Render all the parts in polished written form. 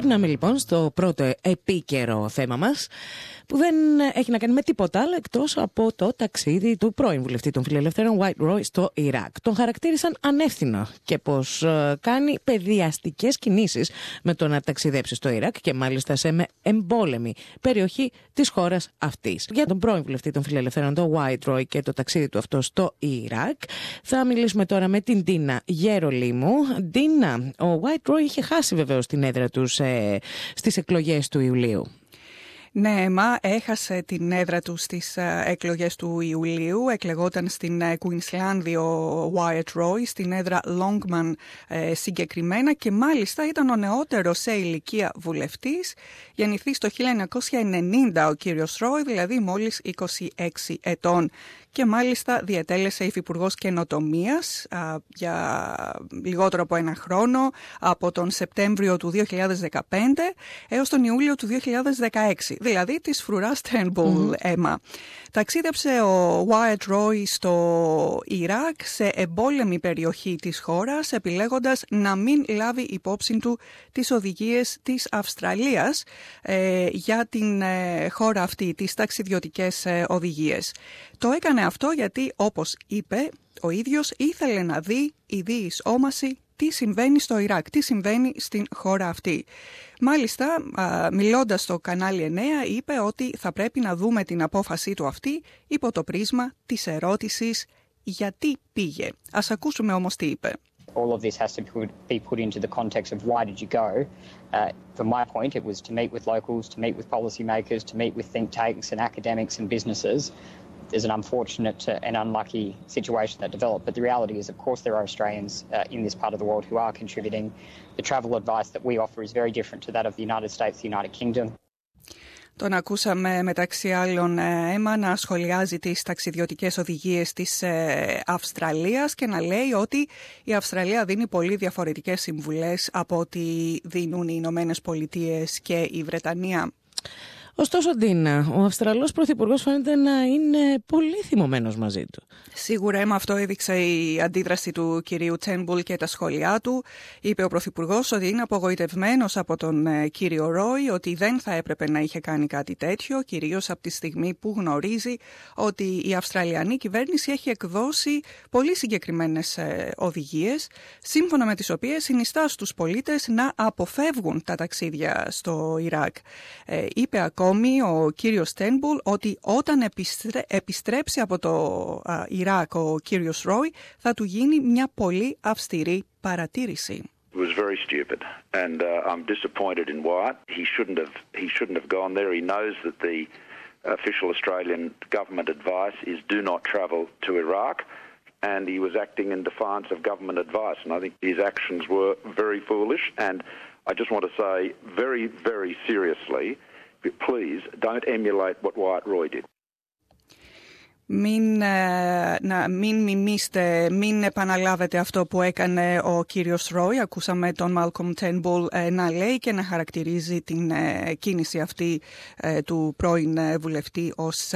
Περνάμε λοιπόν στο πρώτο επίκαιρο θέμα μας, που δεν έχει να κάνει με τίποτα άλλο εκτός από το ταξίδι του πρώην βουλευτή των Φιλελευθέρων White Roy στο Ιράκ. Τον χαρακτήρισαν ανεύθυνο και πως κάνει παιδιαστικές κινήσεις με το να ταξιδέψει στο Ιράκ και μάλιστα σε εμπόλεμη περιοχή της χώρας αυτής. Για τον πρώην βουλευτή των Φιλελευθέρων, τον White Roy, και το ταξίδι του αυτό στο Ιράκ θα μιλήσουμε τώρα με την Ντίνα Γερολίμου. Ντίνα, ο White Roy είχε χάσει βεβαίως την έδρα του στις εκλογές του Ιουλίου. Ναι, έχασε την έδρα του στις εκλογές του Ιουλίου. Εκλεγόταν στην Κουινσλάνδη ο Wyatt Roy, στην έδρα Longman συγκεκριμένα, και μάλιστα ήταν ο νεότερος σε ηλικία βουλευτής. Γεννηθής το 1990 ο κύριος Roy, δηλαδή μόλις 26 ετών. Και μάλιστα διετέλεσε υφυπουργός καινοτομίας για λιγότερο από ένα χρόνο, από τον Σεπτέμβριο του 2015 έως τον Ιούλιο του 2016, δηλαδή της φρουράς Turnbull αίμα. Ταξίδεψε ο Wyatt Roy στο Ιράκ, σε εμπόλεμη περιοχή της χώρας, επιλέγοντας να μην λάβει υπόψη του τις οδηγίες της Αυστραλίας για την χώρα αυτή, τις ταξιδιωτικές οδηγίες. Το έκανε αυτό γιατί, όπως είπε ο ίδιος, ήθελε να δει η διείς όμαση τι συμβαίνει στο Ιράκ, τι συμβαίνει στην χώρα αυτή. Μάλιστα, μιλώντας στο κανάλι 9, είπε ότι θα πρέπει να δούμε την απόφασή του αυτή υπό το πρίσμα της ερώτησης γιατί πήγε. Ας ακούσουμε όμως τι είπε. All of this has to be put into the context of why did you go? From my point, it was to meet with locals, to meet with policymakers, to meet with think tanks and academics and businesses. There's an unfortunate and unlucky situation that developed, but the reality is, of course, there are Australians in this part of the world who are contributing. The travel advice that we offer is very different to that of the United States, the United Kingdom. Τον ακούσαμε μεταξύ άλλων να σχολιάζει τις ταξιδιωτικές οδηγίες της Αυστραλίας και να λέει ότι η Αυστραλία δίνει πολύ διαφορετικές συμβουλές από ό,τι δίνουν οι Ηνωμένες Πολιτείες και η Βρετανία. Ωστόσο, Ντίνα, ο Αυστραλός Πρωθυπουργός φαίνεται να είναι πολύ θυμωμένος μαζί του. Σίγουρα, αυτό έδειξε η αντίδραση του κυρίου Turnbull και τα σχόλιά του. Είπε ο Πρωθυπουργός ότι είναι απογοητευμένος από τον κύριο Roy, ότι δεν θα έπρεπε να είχε κάνει κάτι τέτοιο, κυρίως από τη στιγμή που γνωρίζει ότι η Αυστραλιανή κυβέρνηση έχει εκδώσει πολύ συγκεκριμένες οδηγίες, σύμφωνα με τις οποίες συνιστά στους πολίτες να αποφεύγουν τα ταξίδια στο Ιράκ. Είπε ακόμη ο κύριος Turnbull ότι όταν επιστρέψει από το Ιράκ ο κύριος Roy θα του γίνει μια πολύ αυστηρή παρατήρηση. It was very stupid, and I'm disappointed in Wyatt. He shouldn't have gone there. He knows that the official Australian government advice is do not travel to Iraq, and he was acting in defiance of government advice, and I think his actions were very foolish. And I just want to say very, very seriously, please don't emulate what Wyatt Roy did. Μην μιμήστε, μην επαναλάβετε αυτό που έκανε ο κύριος Roy. Ακούσαμε τον Malcolm Turnbull να λέει και να χαρακτηρίζει την κίνηση αυτή του πρώην βουλευτή ως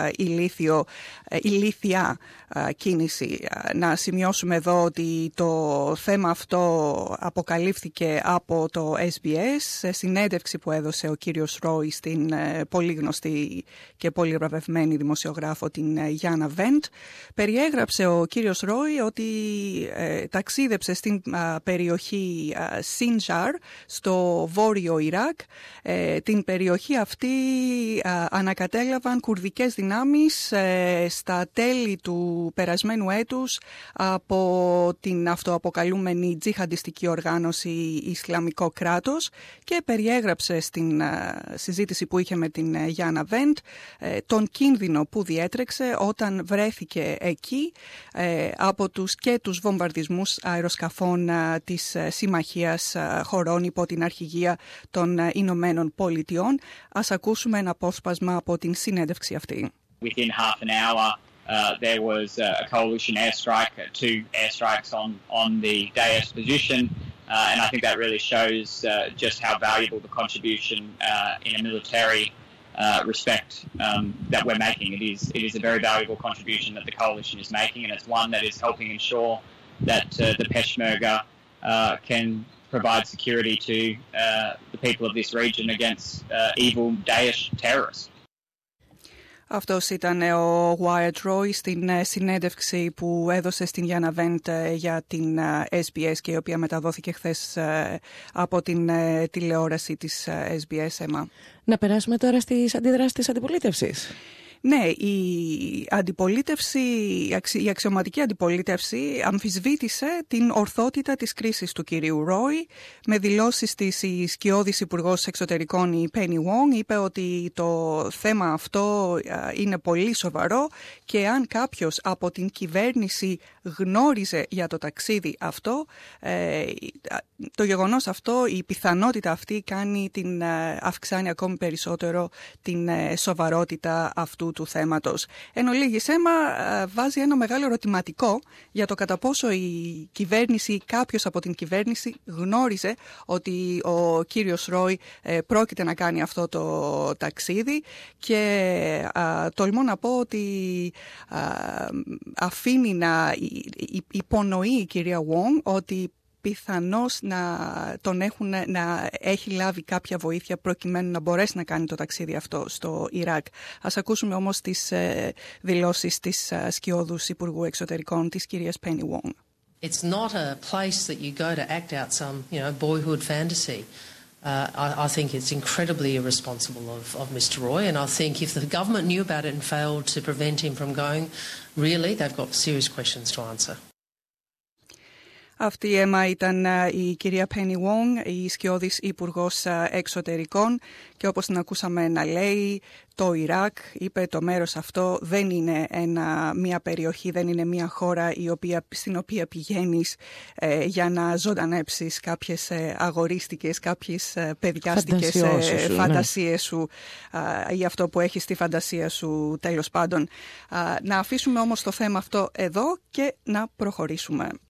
ηλίθια κίνηση. Να σημειώσουμε εδώ ότι το θέμα αυτό αποκαλύφθηκε από το SBS σε συνέντευξη που έδωσε ο κύριος Roy στην πολύ γνωστή και πολύ βραβευμένη δημοσιογράφο την Γιάννα Βέντ. Περιέγραψε ο κύριος Roy ότι ταξίδεψε στην περιοχή Σίντζαρ στο βόρειο Ιράκ. Την περιοχή αυτή ανακατέλαβαν κουρδικές δυνάμεις στα τέλη του περασμένου έτους από την αυτοαποκαλούμενη τζιχαντιστική οργάνωση Ισλαμικό κράτος και περιέγραψε στην συζήτηση που είχε με την Γιάννα Βέντ τον κίνδυνο που διέτρεξε όταν βρέθηκε εκεί από τους βομβαρδισμούς αεροσκαφών της Συμμαχίας Χωρών υπό την αρχηγία των Ηνωμένων Πολιτειών. Ας ακούσουμε ένα απόσπασμα από την συνέντευξη αυτή. Within half an hour, there was a coalition airstrike, two airstrikes on the Daesh position, and I think that really shows just how valuable the contribution in a military respect that we're making. It is a very valuable contribution that the coalition is making, and it's one that is helping ensure that the Peshmerga can provide security to the people of this region against evil Daesh terrorists. Αυτός ήταν ο Wyatt Roy στην συνέντευξη που έδωσε στην Γιάννα Βέντ για την SBS και η οποία μεταδόθηκε χθες από την τηλεόραση της SBS. Να περάσουμε τώρα στις αντιδράσεις της αντιπολίτευσης. Ναι, η αξιωματική αντιπολίτευση αμφισβήτησε την ορθότητα της κρίσης του κυρίου Ρόι με δηλώσεις της η σκιώδης Υπουργός Εξωτερικών η Penny Wong. Είπε ότι το θέμα αυτό είναι πολύ σοβαρό και αν κάποιος από την κυβέρνηση γνώριζε για το ταξίδι αυτό, το γεγονός αυτό, η πιθανότητα αυτή αυξάνει ακόμη περισσότερο την σοβαρότητα αυτού του θέματος. Εν ολίγης, βάζει ένα μεγάλο ερωτηματικό για το κατά πόσο η κυβέρνηση ή κάποιος από την κυβέρνηση γνώριζε ότι ο κύριος Ρόι πρόκειται να κάνει αυτό το ταξίδι και τολμώ να πω ότι αφήνει να υπονοεί η κυρία Wong ότι πιθανώς να έχει λάβει κάποια βοήθεια προκειμένου να μπορέσει να κάνει το ταξίδι αυτό στο Ιράκ. Ας ακούσουμε όμως τις δηλώσεις της σκιώδους Υπουργού Εξωτερικών, της κυρίας Penny Wong. It's not a place that you go to act out some, boyhood fantasy. I think it's incredibly irresponsible of Mr. Roy, and I think if the government knew about it and failed to prevent him from going, really, they've got serious questions to answer. Αυτή ήταν η κυρία Penny Wong, η σκιώδης Υπουργός Εξωτερικών και όπως την ακούσαμε να λέει, το Ιράκ, είπε, το μέρος αυτό δεν είναι μια περιοχή, δεν είναι μια χώρα στην οποία πηγαίνεις για να ζωντανέψεις κάποιες αγορίστικες, κάποιες παιδιάστικες φαντασίες σου ή αυτό που έχεις στη φαντασία σου, τέλος πάντων. Να αφήσουμε όμως το θέμα αυτό εδώ και να προχωρήσουμε.